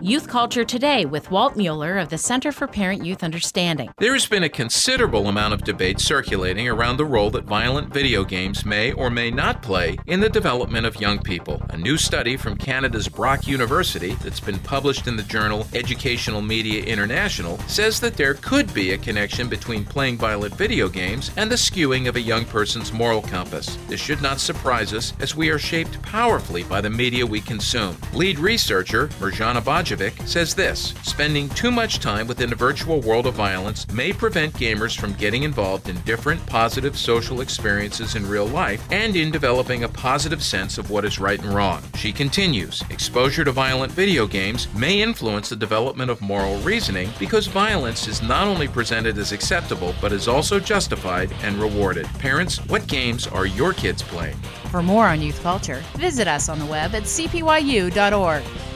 Youth Culture Today with Walt Mueller of the Center for Parent-Youth Understanding. There has been a considerable amount of debate circulating around the role that violent video games may or may not play in the development of young people. A new study from Canada's Brock University that's been published in the journal Educational Media International says that there could be a connection between playing violent video games and the skewing of a young person's moral compass. This should not surprise us, as we are shaped powerfully by the media we consume. Lead researcher Mirjana Bajovic says this: spending too much time within a virtual world of violence may prevent gamers from getting involved in different positive social experiences in real life and in developing a positive sense of what is right and wrong. She continues, exposure to violent video games may influence the development of moral reasoning because violence is not only presented as acceptable but is also justified and rewarded. Parents, what games are your kids playing? For more on youth culture, visit us on the web at cpyu.org.